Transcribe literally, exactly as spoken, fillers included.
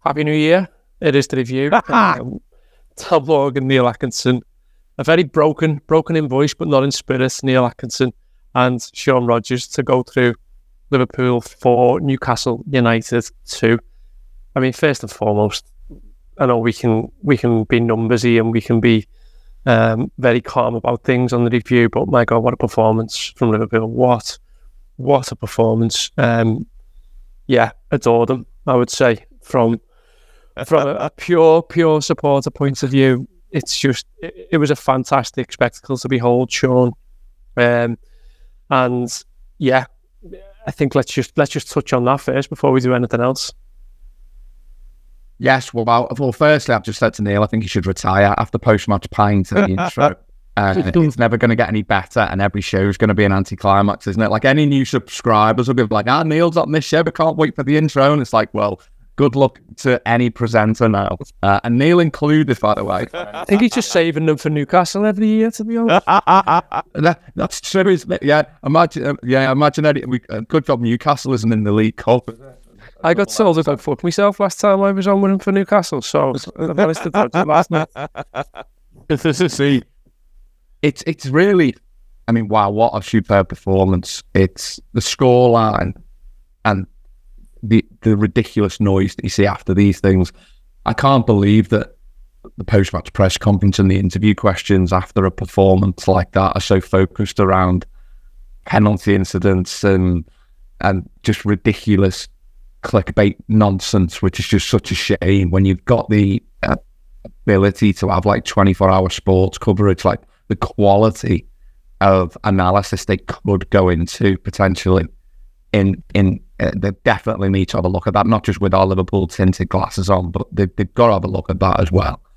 Happy New Year. It is the review. um, Tom Morgan, Neil Atkinson. A very broken, broken in voice, but not in spirit. Neil Atkinson and Sean Rogers to go through Liverpool four, Newcastle United two. I mean, first and foremost, I know we can we can be numbersy and we can be um, very calm about things on the review, but my God, what a performance from Liverpool! What what a performance! Um, yeah, adored them. I would say from from a, a pure pure supporter point of view, it's just it, it was a fantastic spectacle to behold, Sean. Um, and yeah, I think let's just let's just touch on that first before we do anything else. Yes, well, well, firstly, I've just said to Neil, I think he should retire after post-match pint at the intro. Uh, it's never going to get any better, and every show is going to be an anticlimax, isn't it? Like, any new subscribers will be like, ah, Neil's on this show, but can't wait for the intro. And it's like, well, good luck to any presenter now. Uh, and Neil included, by the way. I think he's just saving them for Newcastle every year, to be honest. that, that's true, isn't it? Yeah, imagine, uh, yeah, imagine any, we, uh, good job Newcastle isn't in the League Cup, is it? I got told that I'd fuck myself last time I was on with him for Newcastle, so I managed to dodge it last night. See, it's it's really, I mean, wow, what a superb performance! It's the scoreline and the the ridiculous noise that you see after these things. I can't believe that the post-match press conference and the interview questions after a performance like that are so focused around penalty incidents and and just ridiculous clickbait nonsense, which is just such a shame when you've got the uh, ability to have like twenty-four hour sports coverage, like the quality of analysis they could go into potentially in in uh, they definitely need to have a look at that, not just with our Liverpool tinted glasses on, but they, they've got to have a look at that as well.